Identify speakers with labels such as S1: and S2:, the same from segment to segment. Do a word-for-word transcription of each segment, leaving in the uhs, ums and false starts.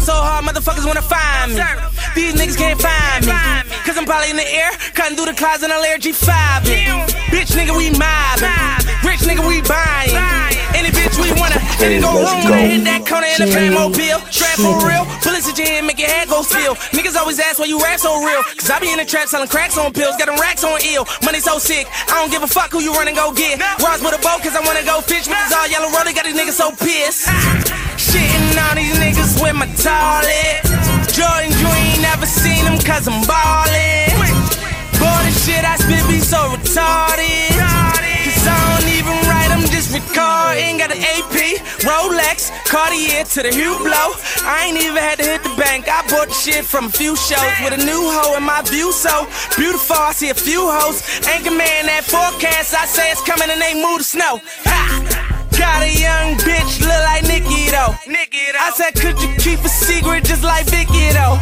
S1: so hard, motherfuckers wanna find me. These niggas can't find me, cause I'm probably in the air, cutting through the clouds in a Lair G five. Bitch nigga, we mobbing. Rich nigga, we buying. Any bitch we wanna, any go home when I hit that corner in the Playmobil. Trap for real, bullets at your head, make your head go still. Niggas always ask why you rap so real, cause I be in the trap selling cracks on pills, got them racks on ill. Money so sick, I don't give a fuck who you run and go get. Ross with a boat, cause I wanna go fish, but it's all yellow road, they got these niggas so pissed. Shitting on these niggas with my toilet. Jordan, you ain't never seen them cause I'm ballin'. Boy, the shit I spit be so retarded, cause I don't even write, I'm just recording. Got an A P, Rolex, Cartier to the Hublot. I ain't even had to hit the bank, I bought the shit from a few shows. With a new hoe in my view so beautiful, I see a few hoes. Anchorman, that forecast, I say it's coming and they move the snow. Ha! Got a young bitch, look like Nicki though. I said, could you keep a secret just like Vicky though?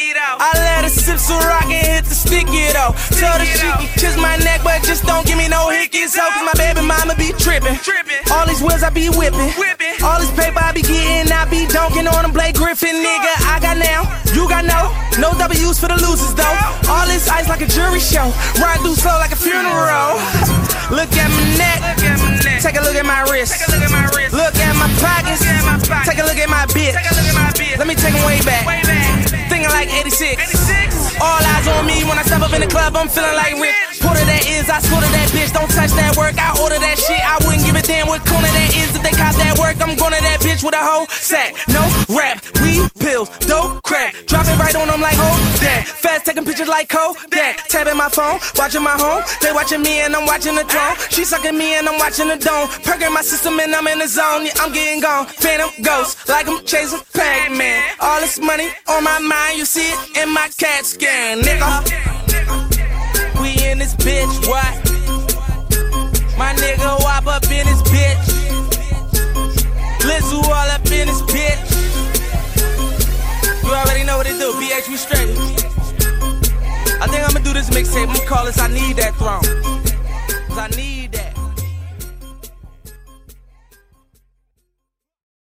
S1: I let her sip some rock and hit the sticky though. Told her she can kiss my neck, but just don't give me no hickeys, ho. Cause my baby mama be trippin'. All these wheels I be whippin'. All this paper I be gettin', I be dunkin' on them Blake Griffin, nigga. I got now, you got no. No W's for the losers though. All this ice like a jury show. Ride through slow like a funeral. Look at my neck, take a look at my wrist. Look at my pockets, take a look at my bitch. Let me take them way back, thinking like eighty-six. All eyes on me when I step up in the club, I'm feeling like Rick. Porter that is, I swear to that bitch, don't touch that work, I order that shit. I wouldn't give a damn what corner that is. If they cop that work, I'm going to that bitch with a whole sack. No rap, weed, pills, dope, crack. Drop it right on them like, oh, that. Fast taking pictures like Kodak. Tapping my phone, watching my home. They watching me and I'm watching the throne. She sucking me and I'm watching the dome. Perking my system and I'm in the zone. Yeah, I'm getting gone. Phantom ghost, like I'm chasing Pac-Man. All this money on my mind, you see it in my CAT scan, nigga. We in this bitch, what? My nigga wop up in this bitch. Lizzo all up in this bitch. You already know what it do, B H, we straight. I think I'ma do this mixtape, I'ma call this I Need That Throne. Cause I need that.